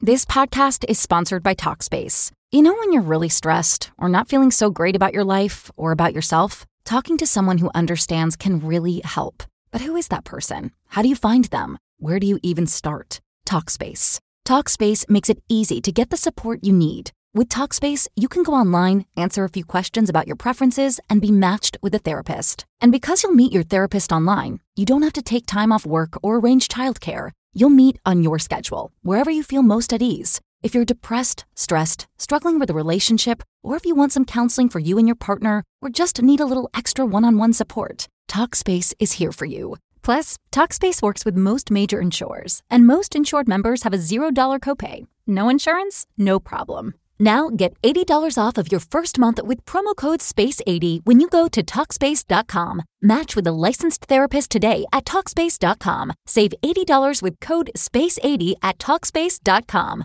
This podcast is sponsored by Talkspace. You know when you're really stressed or not feeling so great about your life or about yourself? Talking to someone who understands can really help. But who is that person? How do you find them? Where do you even start? Talkspace. Talkspace makes it easy to get the support you need. With Talkspace, you can go online, answer a few questions about your preferences, and be matched with a therapist. And because you'll meet your therapist online, you don't have to take time off work or arrange childcare. You'll meet on your schedule, wherever you feel most at ease. If you're depressed, stressed, struggling with a relationship, or if you want some counseling for you and your partner, or just need a little extra one-on-one support, Talkspace is here for you. Plus, Talkspace works with most major insurers, and most insured members have a $0 copay. No insurance? No problem. Now get $80 off of your first month with promo code SPACE80 when you go to Talkspace.com. Match with a licensed therapist today at Talkspace.com. Save $80 with code SPACE80 at Talkspace.com.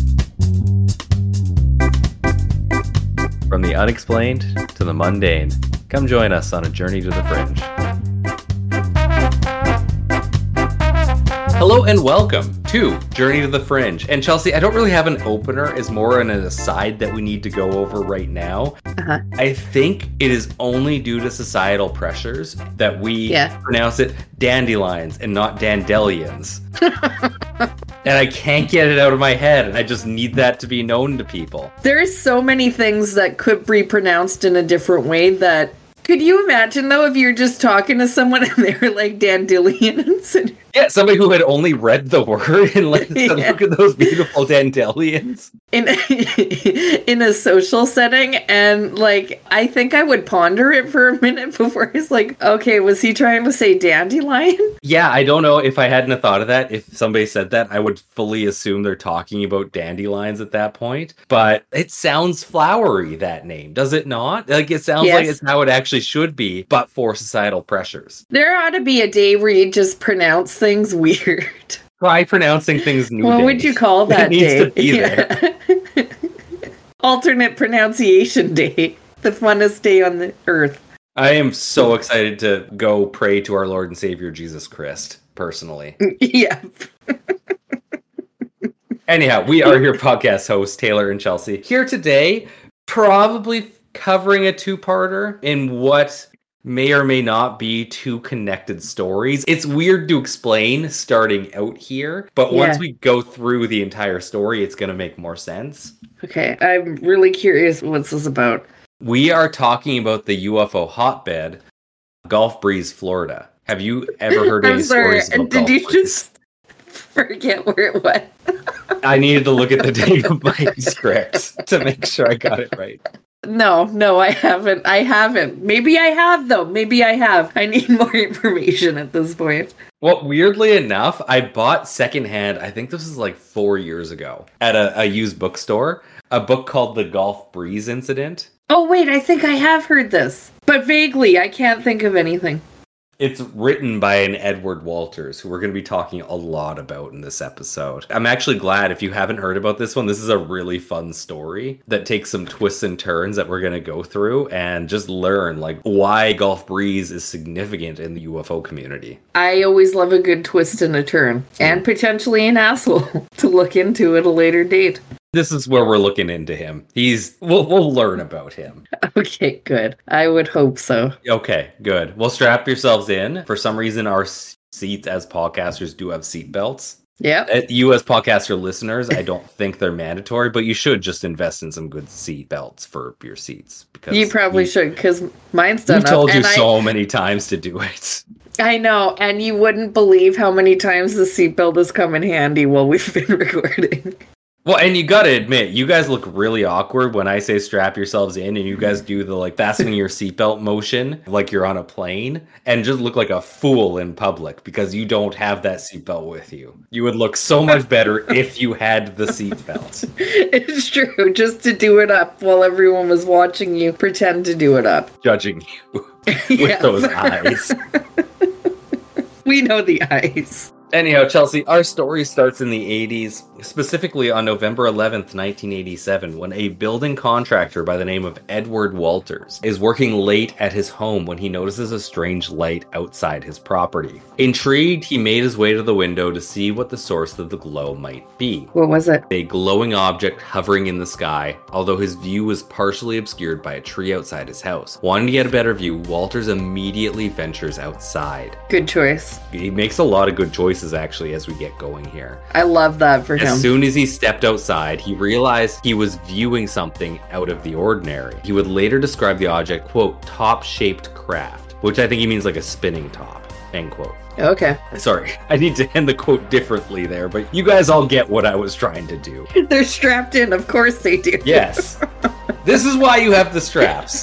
From the unexplained to the mundane, come join us on a journey to the fringe. Hello and welcome to Journey to the Fringe. And Chelsea, I don't really have an opener. It's more an aside that we need to go over right now. I think it is only due to societal pressures that we pronounce it dandelions and not dandelions. And I can't get it out of my head, and I just need that to be known to people. There's so many things that could be pronounced in a different way that... Could you imagine, though, if you're just talking to someone and they're like dandelions? Yeah, somebody who had only read the word and said, look at those beautiful dandelions. In a social setting, and like, I think I would ponder it for a minute before he's like, okay, was he trying to say dandelion? Yeah, I don't know if I hadn't have thought of that. If somebody said that, I would fully assume they're talking about dandelions at that point. But it sounds flowery, that name, does it not? Like, it sounds like it's how it actually should be, but for societal pressures. There ought to be a day where you just pronounce things weird. Try pronouncing things new. What would you call that day? It needs to be there. Alternate pronunciation day. The funnest day on the earth. I am so excited to go pray to our Lord and Savior Jesus Christ, personally. Yeah. Anyhow, we are your podcast hosts, Taylor and Chelsea. Here today, probably covering a two-parter in what may or may not be two connected stories. It's weird to explain starting out here, but once we go through the entire story, it's going to make more sense. Okay, I'm really curious what this is about. We are talking about the UFO hotbed, Gulf Breeze, Florida. Have you ever heard any stories about Gulf Breeze? Did you just forget where it was? I needed to look at the date of my script to make sure I got it right. No, I haven't. Maybe I have, though. Maybe I have. I need more information at this point. Well, weirdly enough, I bought secondhand, I think this was like 4 years ago, at a used bookstore, a book called The Gulf Breeze Incident. Oh, wait, I think I have heard this. But vaguely, I can't think of anything. It's written by an Edward Walters, who we're going to be talking a lot about in this episode. I'm actually glad if you haven't heard about this one. This is a really fun story that takes some twists and turns that we're going to go through and just learn like why Gulf Breeze is significant in the UFO community. I always love a good twist and a turn, and potentially an asshole to look into at a later date. This is where we're looking into him. We'll learn about him. Okay, good. I would hope so. Okay, good. Well, strap yourselves in. For some reason, our seats as podcasters do have seat belts. Yeah. You as podcaster listeners, I don't think they're mandatory, but you should just invest in some good seat belts for your seats. Because you probably should, because mine's done up. I've told you so many times to do it. I know, and you wouldn't believe how many times the seatbelt has come in handy while we've been recording. Well, and you gotta admit, you guys look really awkward when I say strap yourselves in and you guys do the like fastening your seatbelt motion like you're on a plane and just look like a fool in public because you don't have that seatbelt with you. You would look so much better if you had the seatbelt. It's true, just to do it up while everyone was watching you pretend to do it up. Judging you with those eyes. We know the eyes. Anyhow, Chelsea, our story starts in the 80s, specifically on November 11th, 1987, when a building contractor by the name of Edward Walters is working late at his home when he notices a strange light outside his property. Intrigued, he made his way to the window to see what the source of the glow might be. What was it? A glowing object hovering in the sky, although his view was partially obscured by a tree outside his house. Wanting to get a better view, Walters immediately ventures outside. Good choice. He makes a lot of good choices, actually, as we get going here. I love that for him. As soon as he stepped outside, he realized he was viewing something out of the ordinary. He would later describe the object, quote, top-shaped craft, which I think he means like a spinning top, end quote. Okay. Sorry, I need to end the quote differently there, but you guys all get what I was trying to do. They're strapped in, of course they do. Yes. This is why you have the straps.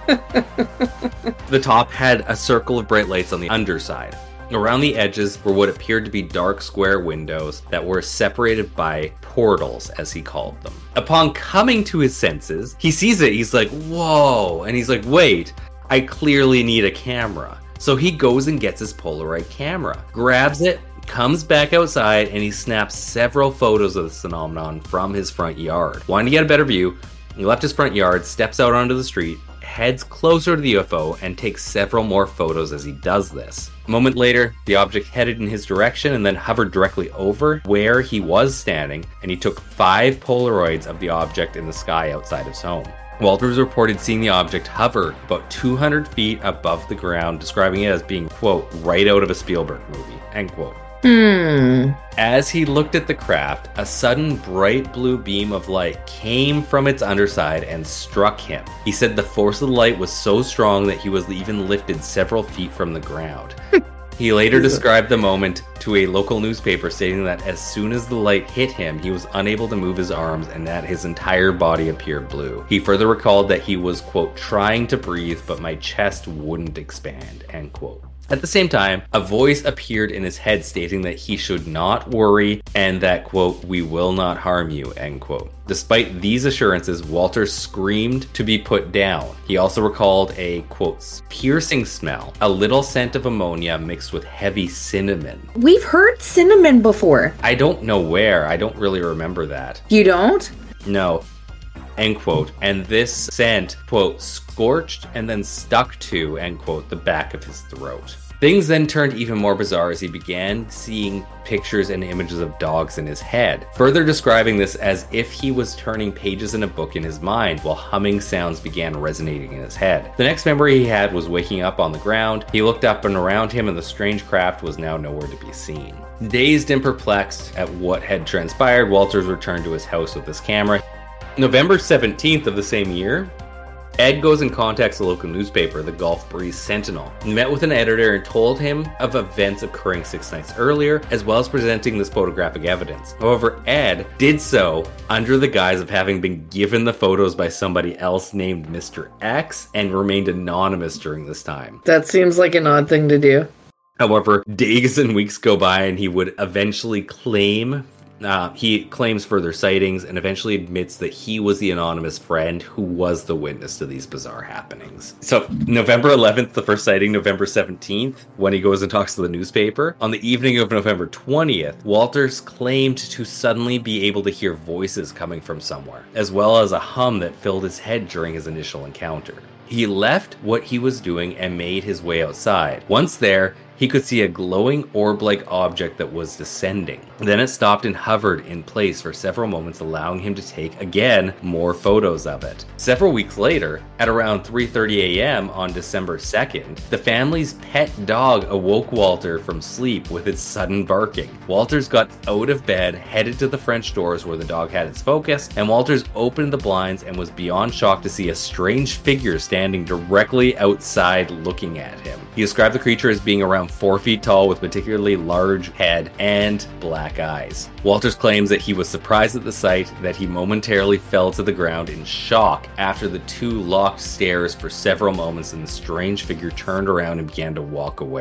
The top had a circle of bright lights on the underside. Around the edges were what appeared to be dark square windows that were separated by portals, as he called them. Upon coming to his senses, he sees it. He's like, whoa. And he's like, wait, I clearly need a camera. So he goes and gets his Polaroid camera, grabs it, comes back outside, and he snaps several photos of this phenomenon from his front yard. Wanting to get a better view, he left his front yard, steps out onto the street, heads closer to the UFO, and takes several more photos as he does this. A moment later, the object headed in his direction and then hovered directly over where he was standing, and he took 5 Polaroids of the object in the sky outside his home. Walters reported seeing the object hover about 200 feet above the ground, describing it as being, quote, right out of a Spielberg movie, end quote. As he looked at the craft, a sudden bright blue beam of light came from its underside and struck him. He said the force of the light was so strong that he was even lifted several feet from the ground. He later described the moment to a local newspaper, stating that as soon as the light hit him, he was unable to move his arms and that his entire body appeared blue. He further recalled that he was, quote, trying to breathe, but my chest wouldn't expand, end quote. At the same time, a voice appeared in his head stating that he should not worry and that, quote, we will not harm you, end quote. Despite these assurances, Walter screamed to be put down. He also recalled a, quote, piercing smell, a little scent of ammonia mixed with heavy cinnamon. We've heard cinnamon before. I don't know where. I don't really remember that. You don't? No. End quote. And this scent, quote, scorched and then stuck to, end quote, the back of his throat. Things then turned even more bizarre as he began seeing pictures and images of dogs in his head, further describing this as if he was turning pages in a book in his mind while humming sounds began resonating in his head. The next memory he had was waking up on the ground. He looked up and around him and the strange craft was now nowhere to be seen. Dazed and perplexed at what had transpired, Walters returned to his house with his camera. November 17th of the same year, Ed goes and contacts the local newspaper, the Gulf Breeze Sentinel. He met with an editor and told him of events occurring 6 nights earlier, as well as presenting this photographic evidence. However, Ed did so under the guise of having been given the photos by somebody else named Mr. X and remained anonymous during this time. That seems like an odd thing to do. However, days and weeks go by and he would eventually claims further sightings and eventually admits that he was the anonymous friend who was the witness to these bizarre happenings. So November 11th, the first sighting, November 17th, when he goes and talks to the newspaper. On the evening of November 20th, Walters claimed to suddenly be able to hear voices coming from somewhere, as well as a hum that filled his head during his initial encounter. He left what he was doing and made his way outside. Once there, he could see a glowing orb-like object that was descending. Then it stopped and hovered in place for several moments, allowing him to take, again, more photos of it. Several weeks later, at around 3:30 a.m. on December 2nd, the family's pet dog awoke Walter from sleep with its sudden barking. Walters got out of bed, headed to the French doors where the dog had its focus, and Walters opened the blinds and was beyond shocked to see a strange figure standing directly outside looking at him. He described the creature as being around 4 feet tall with particularly large head and black eyes. Walters claims that he was surprised at the sight, that he momentarily fell to the ground in shock after the two locked stares for several moments and the strange figure turned around and began to walk away.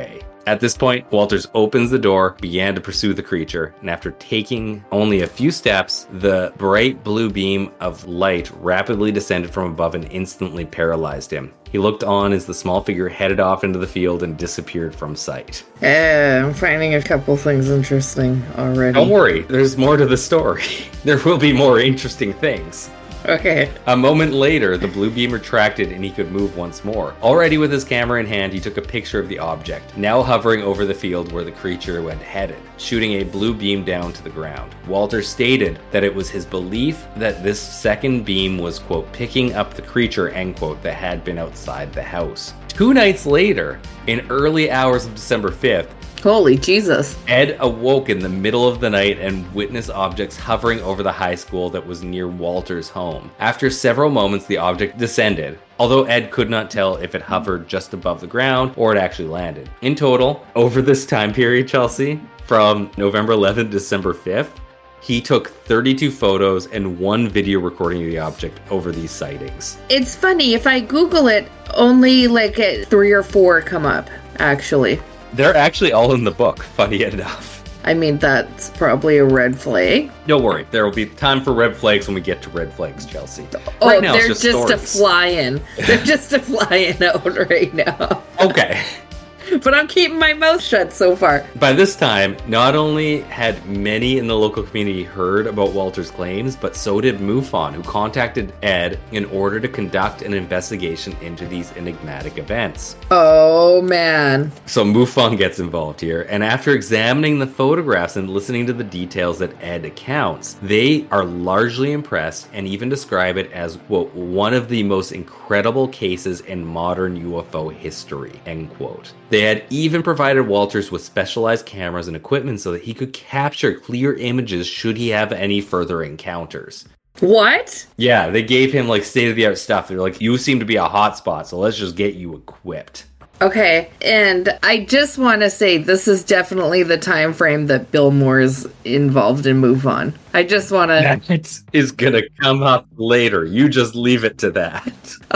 At this point, Walters opens the door, began to pursue the creature, and after taking only a few steps, the bright blue beam of light rapidly descended from above and instantly paralyzed him. He looked on as the small figure headed off into the field and disappeared from sight. I'm finding a couple things interesting already. Don't worry, there's more to the story. There will be more interesting things. Okay. A moment later, the blue beam retracted and he could move once more. Already with his camera in hand, he took a picture of the object, now hovering over the field where the creature went headed, shooting a blue beam down to the ground. Walter stated that it was his belief that this second beam was, quote, picking up the creature, end quote, that had been outside the house. 2 nights later, in early hours of December 5th, holy Jesus. Ed awoke in the middle of the night and witnessed objects hovering over the high school that was near Walter's home. After several moments, the object descended, although Ed could not tell if it hovered just above the ground or it actually landed. In total, over this time period, Chelsea, from November 11th to December 5th, he took 32 photos and 1 video recording of the object over these sightings. It's funny, if I Google it, only like 3 or 4 come up, actually. They're actually all in the book, funny enough. I mean, that's probably a red flag. Don't worry, there will be time for red flags when we get to red flags, Chelsea. Oh, right now, they're it's just a stories. flying. They're just a flying out right now. Okay. But I'm keeping my mouth shut so far. By this time, not only had many in the local community heard about Walter's claims, but so did MUFON, who contacted Ed in order to conduct an investigation into these enigmatic events. Oh, man. So MUFON gets involved here, and after examining the photographs and listening to the details that Ed accounts, they are largely impressed and even describe it as, quote, one of the most incredible cases in modern UFO history, end quote. They had even provided Walters with specialized cameras and equipment so that he could capture clear images should he have any further encounters. What? Yeah, they gave him like state-of-the-art stuff. They're like, you seem to be a hotspot, so let's just get you equipped. Okay, and I just want to say this is definitely the time frame that Bill Moore's involved in MUFON. I just want to... That is going to come up later. You just leave it to that.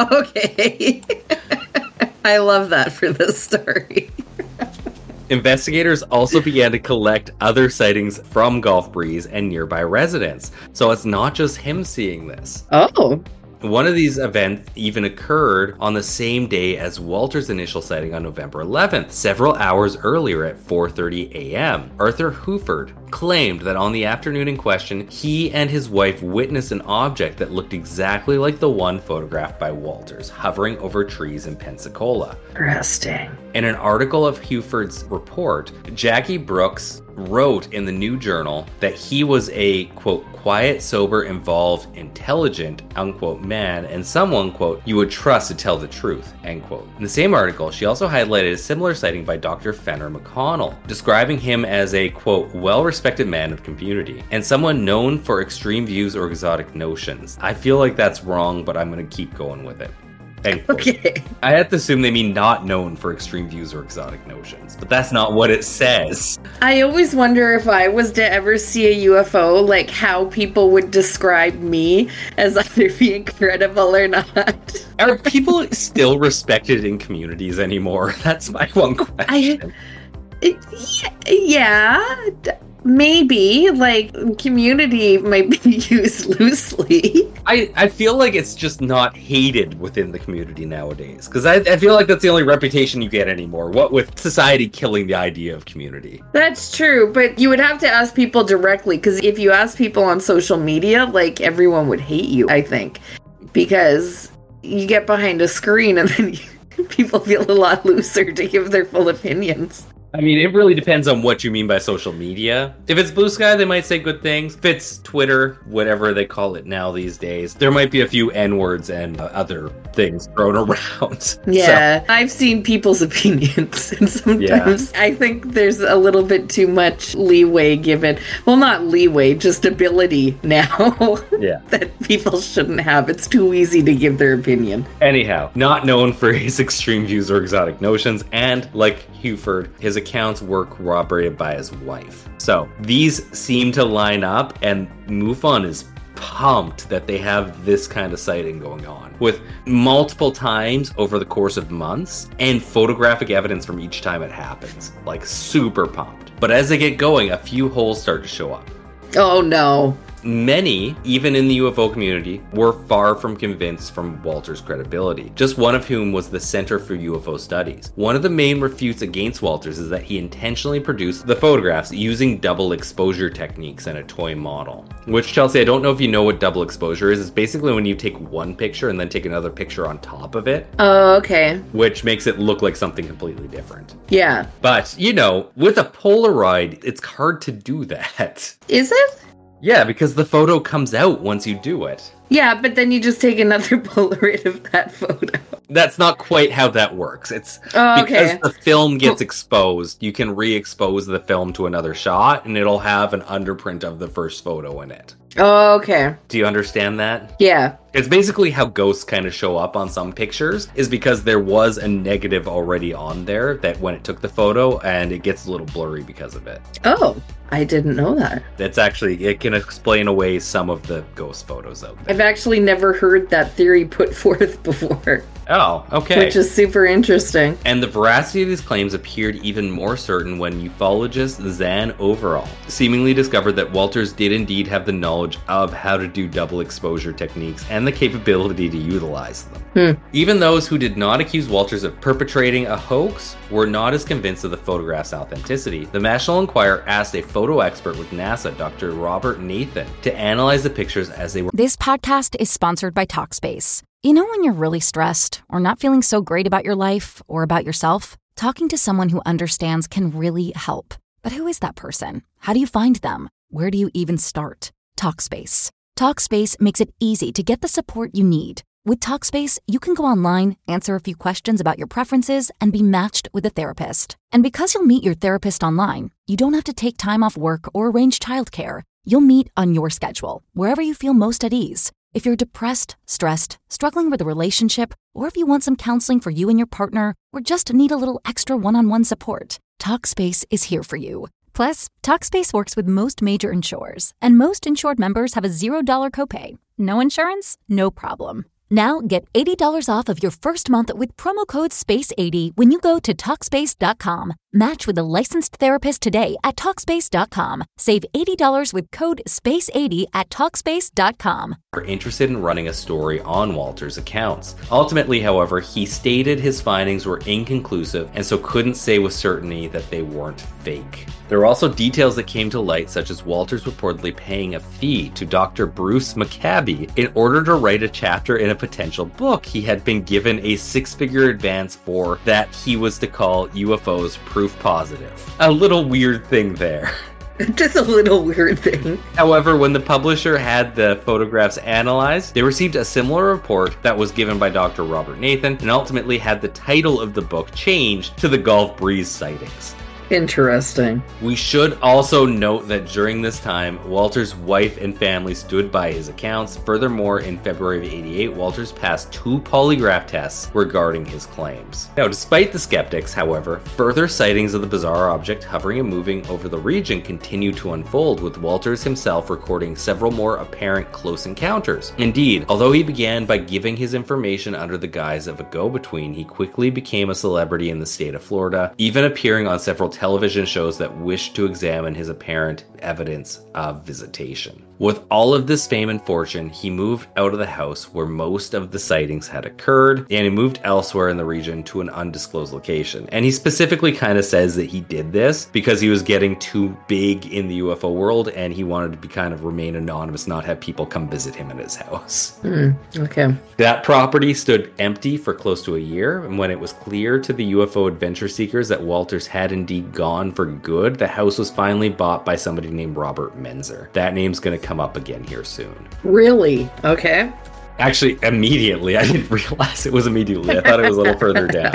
Okay. I love that for this story. Investigators also began to collect other sightings from Gulf Breeze and nearby residents. So it's not just him seeing this. Oh. One of these events even occurred on the same day as Walter's initial sighting on November 11th, several hours earlier at 4:30 a.m. Arthur Huford claimed that on the afternoon in question, he and his wife witnessed an object that looked exactly like the one photographed by Walters, hovering over trees in Pensacola. Interesting. In an article of Huford's report, Jackie Brooks wrote in the New Journal that he was a, quote, quiet, sober, involved, intelligent, unquote, man, and someone, quote, you would trust to tell the truth, end quote. In the same article, she also highlighted a similar sighting by Dr. Fenner McConnell, describing him as a, quote, well-respected man of community, and someone known for extreme views or exotic notions. I feel like that's wrong, but I'm going to keep going with it. Okay. I have to assume they mean not known for extreme views or exotic notions, but that's not what it says. I always wonder if I was to ever see a UFO, like how people would describe me as either being credible or not. Are people still respected in communities anymore? That's my one question. Yeah. Maybe, like, community might be used loosely. I feel like it's just not hated within the community nowadays. Because I feel like that's the only reputation you get anymore. What with society killing the idea of community. That's true, but you would have to ask people directly. Because if you ask people on social media, like, everyone would hate you, I think. Because you get behind a screen and then people feel a lot looser to give their full opinions. I mean, it really depends on what you mean by social media. If it's Blue Sky, they might say good things. If it's Twitter, whatever they call it now these days, there might be a few N-words and other things thrown around. Yeah, so. I've seen people's opinions, and sometimes I think there's a little bit too much leeway given. Well, not leeway, just ability now that people shouldn't have. It's too easy to give their opinion. Anyhow, not known for his extreme views or exotic notions, and like Huford, his accounts were corroborated by his wife. So these seem to line up, and MUFON is pumped that they have this kind of sighting going on, with multiple times over the course of months and photographic evidence from each time it happens. Like, super pumped. But as they get going, a few holes start to show up. Oh no. Many, even in the UFO community, were far from convinced from Walter's credibility, just one of whom was the Center for UFO Studies. One of the main refutes against Walters is that he intentionally produced the photographs using double exposure techniques and a toy model. Which, Chelsea, I don't know if you know what double exposure is. It's basically when you take one picture and then take another picture on top of it. Oh, okay. Which makes it look like something completely different. Yeah. But, you know, with a Polaroid, it's hard to do that. Is it? Yeah, because the photo comes out once you do it. Yeah, but then you just take another Polaroid of that photo. That's not quite how that works. It's because the film gets exposed, you can re-expose the film to another shot, and it'll have an underprint of the first photo in it. Oh, okay. Do you understand that? Yeah. It's basically how ghosts kind of show up on some pictures, is because there was a negative already on there that when it took the photo, and it gets a little blurry because of it. Oh, I didn't know that. That's actually, it can explain away some of the ghost photos out there. I've actually never heard that theory put forth before. Oh, okay. Which is super interesting. And the veracity of these claims appeared even more certain when ufologist Zan Overall seemingly discovered that Walters did indeed have the knowledge of how to do double exposure techniques and the capability to utilize them. Even those who did not accuse Walters of perpetrating a hoax were not as convinced of the photograph's authenticity. The National Enquirer asked a photo expert with NASA, Dr. Robert Nathan, to analyze the pictures as they were. This podcast is sponsored by Talkspace. You know when you're really stressed or not feeling so great about your life or about yourself? Talking to someone who understands can really help. But who is that person? How do you find them? Where do you even start? Talkspace. Talkspace makes it easy to get the support you need. With Talkspace, you can go online, answer a few questions about your preferences, and be matched with a therapist. And because you'll meet your therapist online, you don't have to take time off work or arrange childcare. You'll meet on your schedule, wherever you feel most at ease. If you're depressed, stressed, struggling with a relationship, or if you want some counseling for you and your partner, or just need a little extra one-on-one support, Talkspace is here for you. Plus, Talkspace works with most major insurers, and most insured members have a $0 copay. No insurance? No problem. Now get $80 off of your first month with promo code SPACE80 when you go to Talkspace.com. Match with a licensed therapist today at Talkspace.com. Save $80 with code SPACE80 at Talkspace.com. Were interested in running a story on Walter's accounts. Ultimately, however, he stated his findings were inconclusive and so couldn't say with certainty that they weren't fake. There were also details that came to light, such as Walters reportedly paying a fee to Dr. Bruce McCabe in order to write a chapter in a potential book he had been given a six-figure advance for that he was to call UFOs Proof Positive. A little weird thing there. Just a little weird thing. However, when the publisher had the photographs analyzed, they received a similar report that was given by Dr. Robert Nathan and ultimately had the title of the book changed to The Gulf Breeze Sightings. Interesting. We should also note that during this time, Walter's wife and family stood by his accounts. Furthermore, in February of '88, Walters passed 2 polygraph tests regarding his claims. Now, despite the skeptics, however, further sightings of the bizarre object hovering and moving over the region continue to unfold, with Walters himself recording several more apparent close encounters. Indeed, although he began by giving his information under the guise of a go-between, he quickly became a celebrity in the state of Florida, even appearing on several television shows that wished to examine his apparent evidence of visitation. With all of this fame and fortune, he moved out of the house where most of the sightings had occurred, and he moved elsewhere in the region to an undisclosed location. And he specifically kind of says that he did this because he was getting too big in the UFO world, and he wanted to kind of remain anonymous, not have people come visit him in his house. Okay. That property stood empty for close to a year, and when it was clear to the UFO adventure seekers that Walters had indeed gone for good, the house was finally bought by somebody named Robert Menzer. That name's going to come up again here soon. Really? Okay. Actually, immediately. I didn't realize it was immediately. I thought it was a little further down.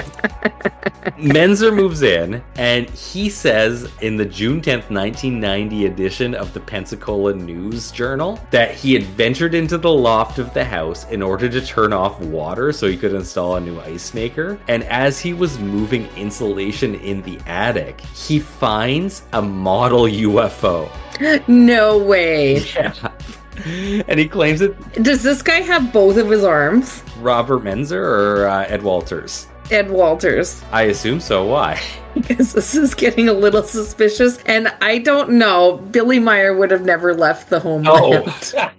Menzer moves in, and he says in the June 10th, 1990 edition of the Pensacola News Journal that he had ventured into the loft of the house in order to turn off water so he could install a new ice maker. And as he was moving insulation in the attic, he finds a model UFO. No way. Yeah. And he claims it. Does this guy have both of his arms? Robert Menzer or Ed Walters? Ed Walters. I assume so. Why? Because this is getting a little suspicious. And I don't know. Billy Meyer would have never left the homeland. Oh.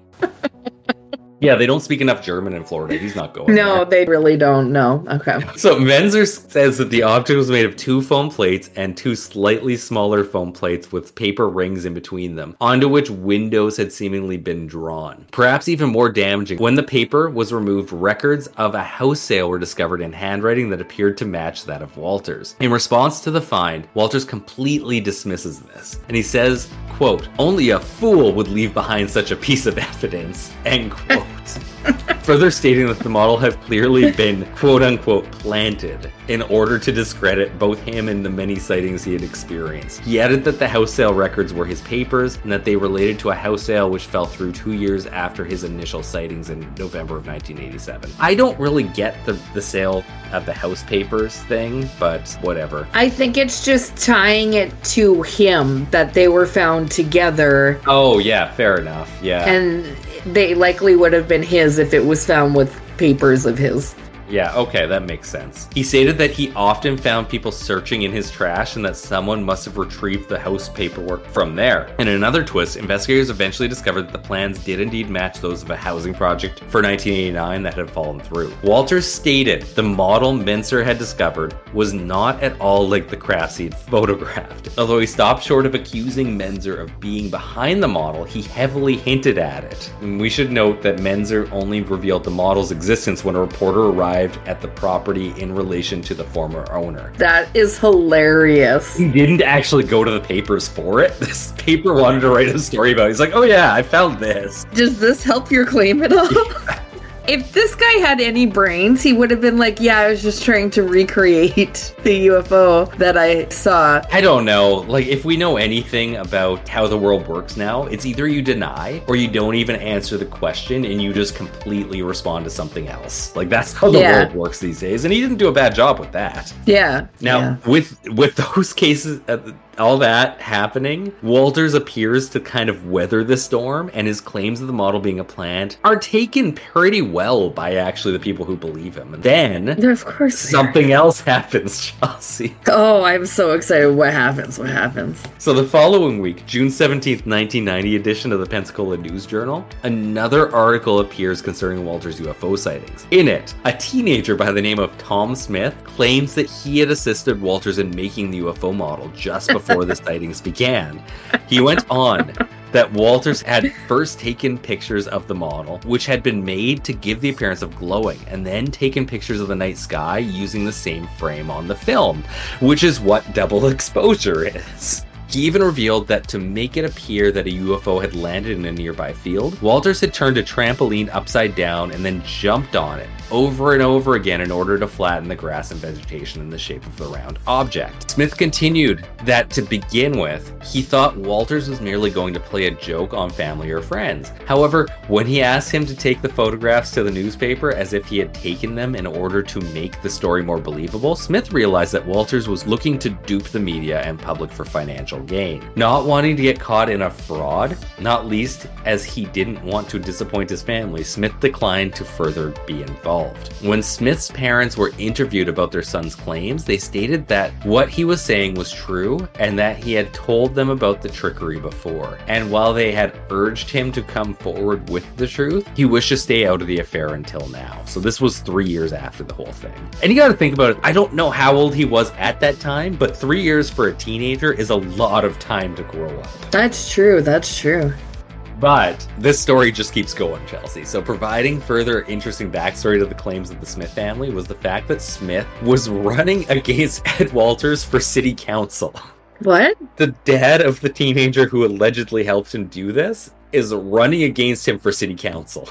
Yeah, they don't speak enough German in Florida. He's not going No, there. They really don't. No. Okay. So Menzer says that the object was made of 2 foam plates and 2 slightly smaller foam plates with paper rings in between them, onto which windows had seemingly been drawn. Perhaps even more damaging, when the paper was removed, records of a house sale were discovered in handwriting that appeared to match that of Walters. In response to the find, Walters completely dismisses this, and he says, quote, "Only a fool would leave behind such a piece of evidence," end quote. Further stating that the model had clearly been quote-unquote planted in order to discredit both him and the many sightings he had experienced. He added that the house sale records were his papers and that they related to a house sale which fell through 2 years after his initial sightings in November of 1987. I don't really get the sale of the house papers thing, but whatever. I think it's just tying it to him that they were found together. Oh, yeah, fair enough, yeah. And they likely would have been his if it was found with papers of his. Yeah, okay, that makes sense. He stated that he often found people searching in his trash and that someone must have retrieved the house paperwork from there. In another twist, investigators eventually discovered that the plans did indeed match those of a housing project for 1989 that had fallen through. Walters stated the model Menzer had discovered was not at all like the crafts he had photographed. Although he stopped short of accusing Menzer of being behind the model, he heavily hinted at it. And we should note that Menzer only revealed the model's existence when a reporter arrived at the property in relation to the former owner. That is hilarious. He didn't actually go to the papers for it. This paper wanted to write a story about it. He's like, oh yeah, I found this. Does this help your claim at all? If this guy had any brains, he would have been like, yeah, I was just trying to recreate the UFO that I saw. I don't know. Like, if we know anything about how the world works now, it's either you deny or you don't even answer the question and you just completely respond to something else. Like, that's how the world works these days. And he didn't do a bad job with that. Yeah. Now, with those cases, all that happening, Walters appears to kind of weather the storm, and his claims of the model being a plant are taken pretty well by actually the people who believe him. And then, of course, something else happens, Chelsea. Oh, I'm so excited. What happens? What happens? So the following week, June 17th, 1990 edition of the Pensacola News Journal, another article appears concerning Walters' UFO sightings. In it, a teenager by the name of Tom Smith claims that he had assisted Walters in making the UFO model just before the sightings began. He went on that Walters had first taken pictures of the model, which had been made to give the appearance of glowing, and then taken pictures of the night sky using the same frame on the film, which is what double exposure is. He even revealed that to make it appear that a UFO had landed in a nearby field, Walters had turned a trampoline upside down and then jumped on it over and over again in order to flatten the grass and vegetation in the shape of the round object. Smith continued that to begin with, he thought Walters was merely going to play a joke on family or friends. However, when he asked him to take the photographs to the newspaper as if he had taken them in order to make the story more believable, Smith realized that Walters was looking to dupe the media and public for financial gain. Not wanting to get caught in a fraud, not least as he didn't want to disappoint his family, Smith declined to further be involved. When Smith's parents were interviewed about their son's claims, they stated that what he was saying was true and that he had told them about the trickery before. And while they had urged him to come forward with the truth, he wished to stay out of the affair until now. So this was 3 years after the whole thing. And you gotta think about it, I don't know how old he was at that time, but 3 years for a teenager is a lot of time to grow up. That's true, that's true. But this story just keeps going, Chelsea. So providing further interesting backstory to the claims of the Smith family was the fact that Smith was running against Ed Walters for city council. What? The dad of the teenager who allegedly helped him do this is running against him for city council.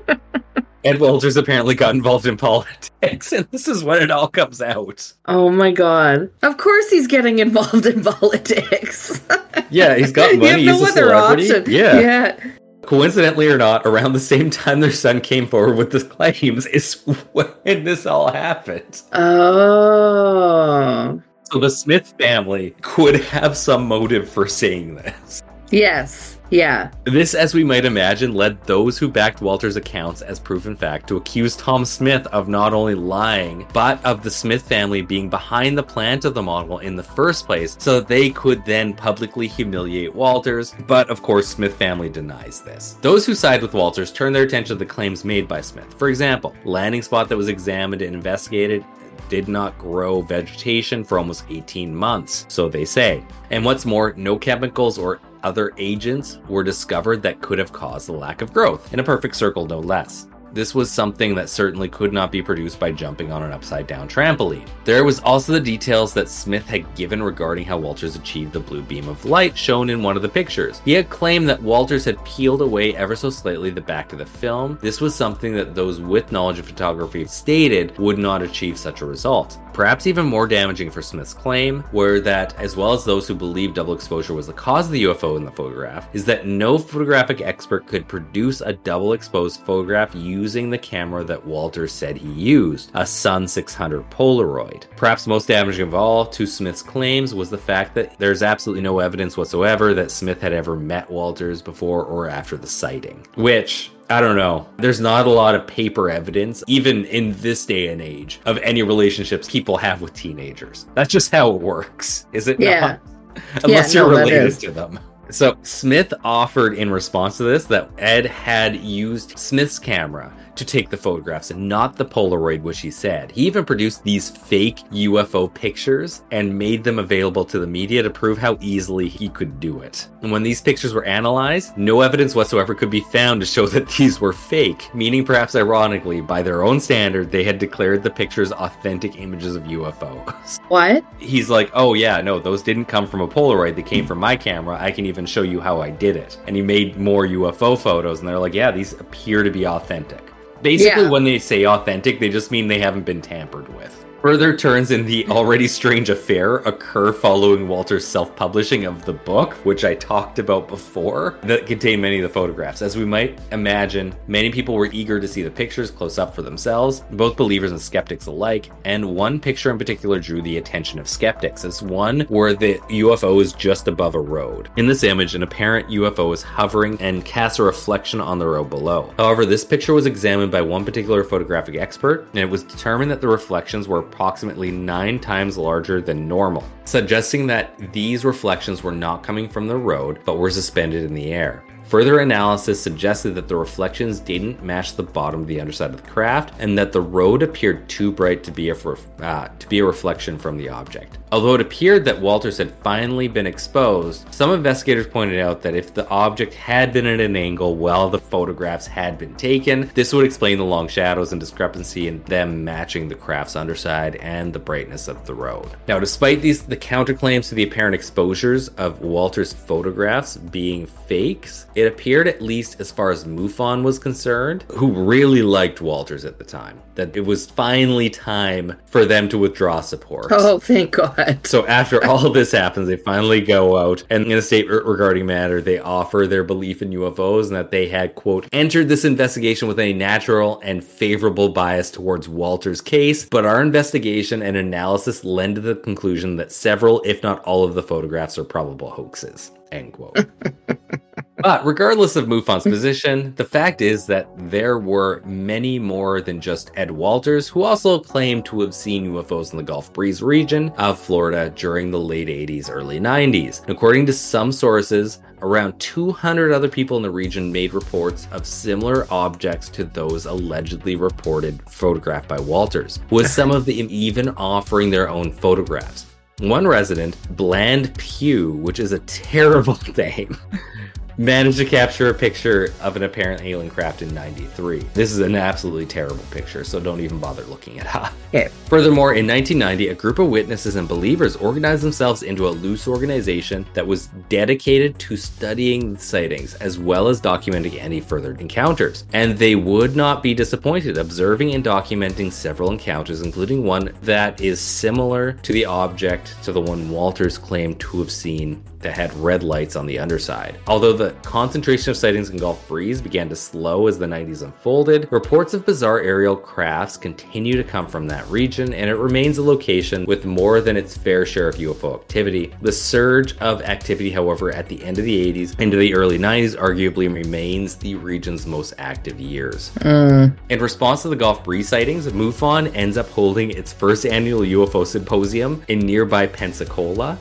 Ed Walters apparently got involved in politics, and this is when it all comes out. Oh my god. Of course he's getting involved in politics. Yeah, he's got money. You have no other option. Yeah. Coincidentally or not, around the same time their son came forward with the claims is when this all happened. Oh. So the Smith family could have some motive for saying this. Yes. Yeah. This, as we might imagine, led those who backed Walter's accounts as proven fact to accuse Tom Smith of not only lying, but of the Smith family being behind the plant of the model in the first place, so that they could then publicly humiliate Walters. But of course, Smith family denies this. Those who side with Walters turn their attention to the claims made by Smith. For example, landing spot that was examined and investigated did not grow vegetation for almost 18 months, so they say. And what's more, no chemicals or other agents were discovered that could have caused the lack of growth, in a perfect circle no less. This was something that certainly could not be produced by jumping on an upside-down trampoline. There was also the details that Smith had given regarding how Walters achieved the blue beam of light shown in one of the pictures. He had claimed that Walters had peeled away ever so slightly the back of the film. This was something that those with knowledge of photography stated would not achieve such a result. Perhaps even more damaging for Smith's claim were that, as well as those who believed double exposure was the cause of the UFO in the photograph, is that no photographic expert could produce a double exposed photograph using the camera that Walters said he used, a Sun 600 Polaroid. Perhaps most damaging of all to Smith's claims was the fact that there's absolutely no evidence whatsoever that Smith had ever met Walters before or after the sighting. Which, I don't know. There's not a lot of paper evidence, even in this day and age, of any relationships people have with teenagers. That's just how it works, is it not? Unless you're related to them. So Smith offered in response to this that Ed had used Smith's camera to take the photographs and not the Polaroid, which he said. He even produced these fake UFO pictures and made them available to the media to prove how easily he could do it. And when these pictures were analyzed, no evidence whatsoever could be found to show that these were fake, meaning perhaps ironically, by their own standard, they had declared the pictures authentic images of UFOs. What? He's like, oh yeah, no, those didn't come from a Polaroid, they came from my camera, I can even show you how I did it. And he made more UFO photos, and they're like, yeah, these appear to be authentic. Basically, when they say authentic, they just mean they haven't been tampered with. Further turns in the already strange affair occur following Walter's self-publishing of the book, which I talked about before, that contained many of the photographs. As we might imagine, many people were eager to see the pictures close up for themselves, both believers and skeptics alike, and one picture in particular drew the attention of skeptics, as one where the UFO is just above a road. In this image, an apparent UFO is hovering and casts a reflection on the road below. However, this picture was examined by one particular photographic expert, and it was determined that the reflections were approximately 9 times larger than normal, suggesting that these reflections were not coming from the road, but were suspended in the air. Further analysis suggested that the reflections didn't match the bottom of the underside of the craft, and that the road appeared too bright to be a reflection from the object. Although it appeared that Walters had finally been exposed, some investigators pointed out that if the object had been at an angle while the photographs had been taken, this would explain the long shadows and discrepancy in them matching the craft's underside and the brightness of the road. Now, despite the counterclaims to the apparent exposures of Walters' photographs being fakes, it appeared, at least as far as MUFON was concerned, who really liked Walters at the time, that it was finally time for them to withdraw support. Oh, thank God. So after all this happens, they finally go out, and in a statement regarding matter, they offer their belief in UFOs and that they had, quote, entered this investigation with a natural and favorable bias towards Walters' case, but our investigation and analysis lend to the conclusion that several, if not all of the photographs are probable hoaxes, end quote. But regardless of MUFON's position, the fact is that there were many more than just Ed Walters who also claimed to have seen UFOs in the Gulf Breeze region of Florida during the late 80s, early 90s. And according to some sources, around 200 other people in the region made reports of similar objects to those allegedly reported photographed by Walters, with some of them even offering their own photographs. One resident, Bland Pugh, which is a terrible name, managed to capture a picture of an apparent alien craft in '93. This is an absolutely terrible picture, so don't even bother looking it up. Okay. Furthermore, in 1990, a group of witnesses and believers organized themselves into a loose organization that was dedicated to studying the sightings, as well as documenting any further encounters. And they would not be disappointed, observing and documenting several encounters, including one that is similar to the object to the one Walters claimed to have seen that had red lights on the underside. Although the concentration of sightings in Gulf Breeze began to slow as the 90s unfolded, reports of bizarre aerial crafts continue to come from that region, and it remains a location with more than its fair share of UFO activity. The surge of activity, however, at the end of the 80s into the early 90s arguably remains the region's most active years. In response to the Gulf Breeze sightings, MUFON ends up holding its first annual UFO symposium in nearby Pensacola,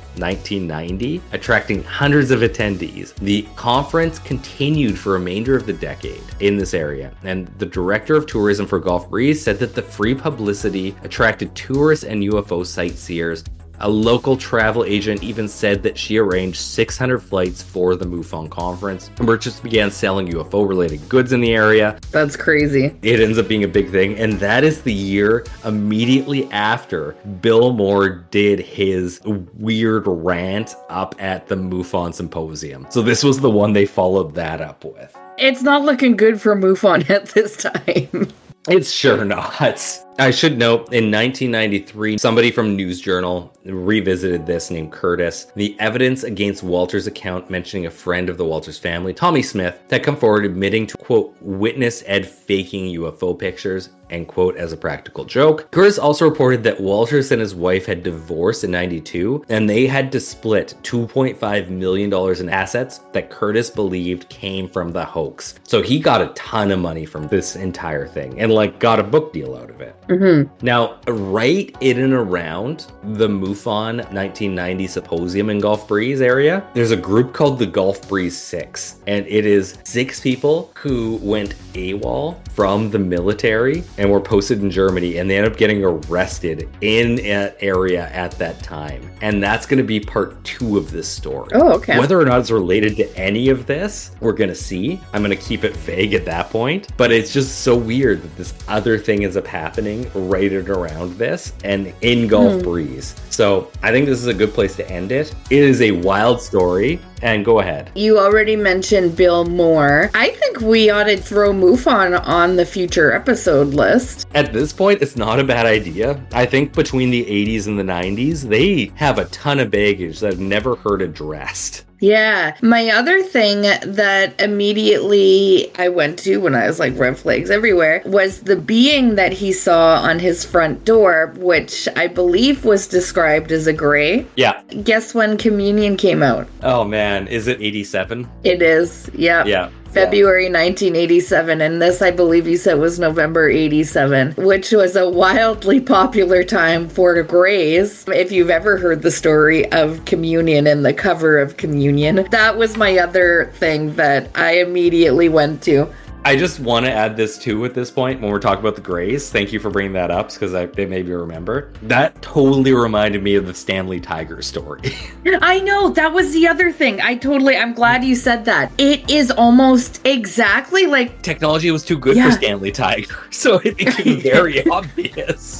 1990, attracting hundreds of attendees. The conference continued for the remainder of the decade in this area, and the director of tourism for Gulf Breeze said that the free publicity attracted tourists and UFO sightseers. A local travel agent even said that she arranged 600 flights for the MUFON conference. Merchants began selling UFO-related goods in the area. That's crazy. It ends up being a big thing, and that is the year immediately after Bill Moore did his weird rant up at the MUFON Symposium. So this was the one they followed that up with. It's not looking good for MUFON at this time. It's sure not. I should note, in 1993, somebody from News Journal revisited this named Curtis. The evidence against Walter's account mentioning a friend of the Walters family, Tommy Smith, had come forward admitting to, quote, witness Ed faking UFO pictures, end quote, as a practical joke. Curtis also reported that Walters and his wife had divorced in 92, and they had to split $2.5 million in assets that Curtis believed came from the hoax. So he got a ton of money from this entire thing and, got a book deal out of it. Now, right in and around the MUFON 1990 Symposium in Gulf Breeze area, there's a group called the Gulf Breeze 6, and it is 6 people who went AWOL from the military and were posted in Germany, and they ended up getting arrested in an area at that time. And that's going to be part 2 of this story. Oh, okay. Whether or not it's related to any of this, we're going to see. I'm going to keep it vague at that point, but it's just so weird that this other thing ends up happening right around this and in Gulf Breeze. So I think this is a good place to end it. It is a wild story. And go ahead. You already mentioned Bill Moore. I think we ought to throw MUFON on the future episode list. At this point, it's not a bad idea. I think between the 80s and the 90s, they have a ton of baggage that I've never heard addressed. Yeah. My other thing that immediately I went to when I was red flags everywhere was the being that he saw on his front door, which I believe was described as a gray. Yeah. Guess when Communion came out? Oh, man. Is it 87? It is. Yeah. Yeah. February 1987, and this, I believe you said, was November 87, which was a wildly popular time for grays. If you've ever heard the story of Communion and the cover of Communion, that was my other thing that I immediately went to. I just want to add this too at this point when we're talking about the Greys. Thank you for bringing that up because it made me remember. That totally reminded me of the Stanley Tiger story. I know, that was the other thing. I'm glad you said that. It is almost exactly like... Technology was too good for Stanley Tiger, so it became very obvious.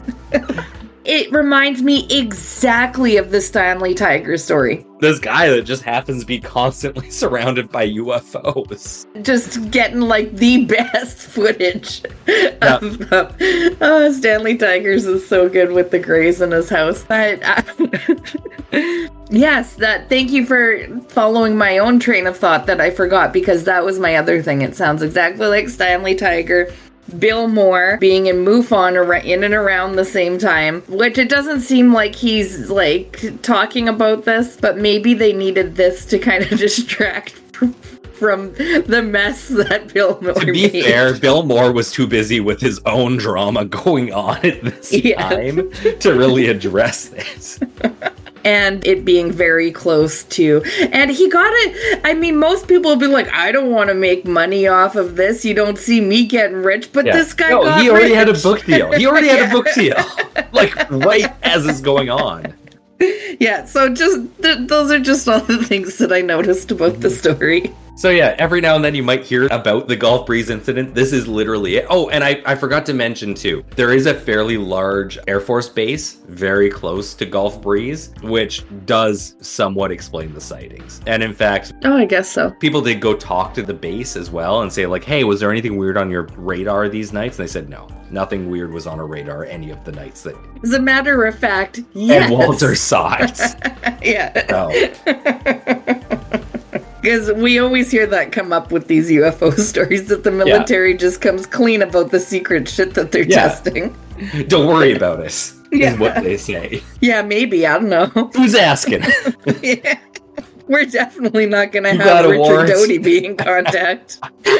It reminds me exactly of the Stanley Tiger story. This guy that just happens to be constantly surrounded by UFOs. Just getting the best footage of Stanley Tigers is so good with the Greys in his house. But yes, thank you for following my own train of thought that I forgot, because that was my other thing. It sounds exactly like Stanley Tiger. Bill Moore being in MUFON in and around the same time, which it doesn't seem like he's talking about this, but maybe they needed this to kind of distract from the mess that Bill Moore made. To be fair, Bill Moore was too busy with his own drama going on at this time to really address this. And it being very close to. And he got it. I mean, most people will be like, I don't want to make money off of this. You don't see me getting rich. But this guy got he already rich. had a book deal. He already had a book deal. Right as it's going on. Yeah, so just those are just all the things that I noticed about the story. So yeah, every now and then you might hear about the Gulf Breeze incident. This is literally it. Oh, and I forgot to mention too, there is a fairly large Air Force base very close to Gulf Breeze, which does somewhat explain the sightings. And in fact... Oh, I guess so. People did go talk to the base as well and say hey, was there anything weird on your radar these nights? And they said no. Nothing weird was on our radar any of the nights that... As a matter of fact, yes. And Walter saw it. Yeah. So. Because we always hear that come up with these UFO stories, that the military just comes clean about the secret shit that they're testing. Don't worry about it, is what they say. Yeah, maybe. I don't know. Who's asking? Yeah. We're definitely not going to have Richard Doty be in contact.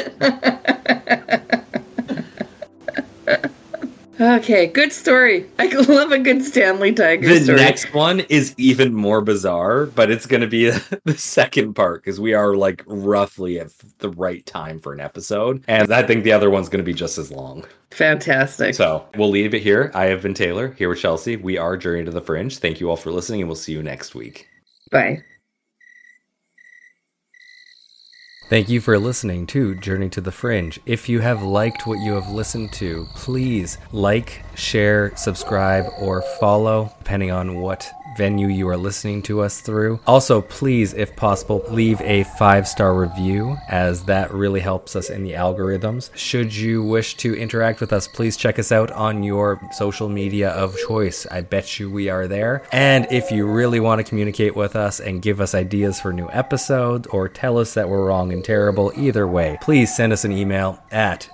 Okay, good story. I love a good Stanley Tiger story. The next one is even more bizarre, but it's going to be the second part because we are like roughly at the right time for an episode. And I think the other one's going to be just as long. Fantastic. So we'll leave it here. I have been Taylor, here with Chelsea. We are Journey to the Fringe. Thank you all for listening, and we'll see you next week. Bye. Thank you for listening to Journey to the Fringe. If you have liked what you have listened to, please like, share, subscribe, or follow, depending on what venue you are listening to us through. Also, please, if possible, leave a 5-star review, as that really helps us in the algorithms. Should you wish to interact with us, please check us out on your social media of choice. I bet you we are there. And if you really want to communicate with us and give us ideas for new episodes, or tell us that we're wrong and terrible, either way, please send us an email at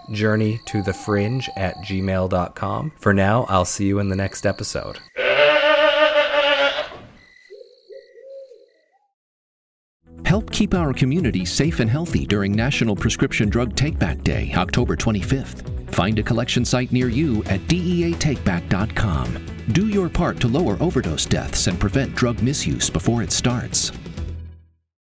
journeytothefringe@gmail.com. For now, I'll see you in the next episode. Help keep our community safe and healthy during National Prescription Drug Takeback Day, October 25th. Find a collection site near you at deatakeback.com. Do your part to lower overdose deaths and prevent drug misuse before it starts.